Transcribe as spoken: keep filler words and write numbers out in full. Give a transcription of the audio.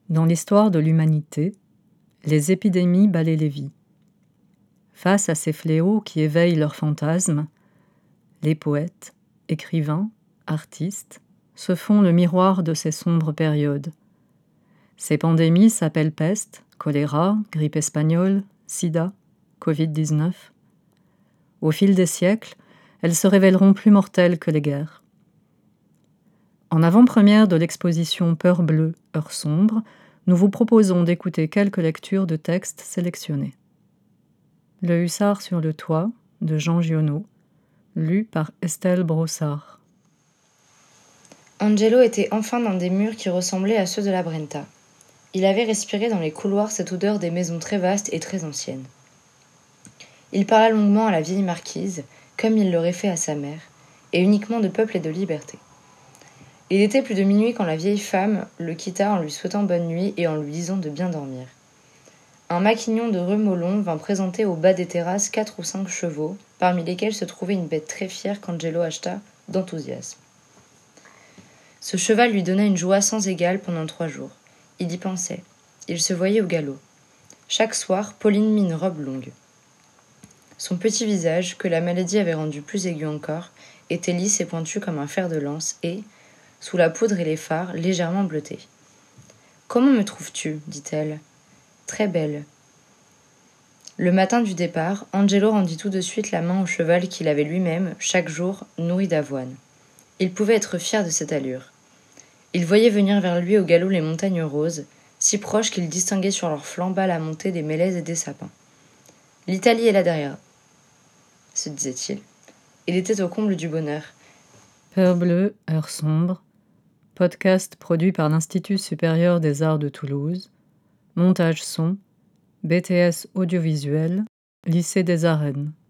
Dans l'histoire de l'humanité, les épidémies balaient les vies. Face à ces fléaux qui éveillent leurs fantasmes, les poètes, écrivains, artistes se font le miroir de ces sombres périodes. Ces pandémies s'appellent peste, choléra, grippe espagnole, sida, covid dix-neuf. Au fil des siècles, elles se révéleront plus mortelles que les guerres. En avant-première de l'exposition Peur bleue, heure sombre, nous vous proposons d'écouter quelques lectures de textes sélectionnés. Le hussard sur le toit, de Jean Giono, lu par Estelle Brossard. Angelo était enfin dans des murs qui ressemblaient à ceux de la Brenta. Il avait respiré dans les couloirs cette odeur des maisons très vastes et très anciennes. Il parla longuement à la vieille marquise, comme il l'aurait fait à sa mère, et uniquement de peuple et de liberté. Il était plus de minuit quand la vieille femme le quitta en lui souhaitant bonne nuit et en lui disant de bien dormir. Un maquignon de remoulons vint présenter au bas des terrasses quatre ou cinq chevaux, parmi lesquels se trouvait une bête très fière qu'Angelo acheta d'enthousiasme. Ce cheval lui donna une joie sans égale pendant trois jours. Il y pensait. Il se voyait au galop. Chaque soir, Pauline mit une robe longue. Son petit visage, que la maladie avait rendu plus aigu encore, était lisse et pointu comme un fer de lance et, sous la poudre et les fards, légèrement bleuté. « Comment me trouves-tu » dit-elle. « Très belle. » Le matin du départ, Angelo rendit tout de suite la main au cheval qu'il avait lui-même, chaque jour, nourri d'avoine. Il pouvait être fier de cette allure. Il voyait venir vers lui au galop les montagnes roses, si proches qu'il distinguait sur leurs flancs bas la montée des mélèzes et des sapins. « L'Italie est là derrière », se disait-il. Il était au comble du bonheur. Peur bleue, heure sombre, podcast produit par l'Institut supérieur des arts de Toulouse, montage son, B T S audiovisuel, lycée des Arènes.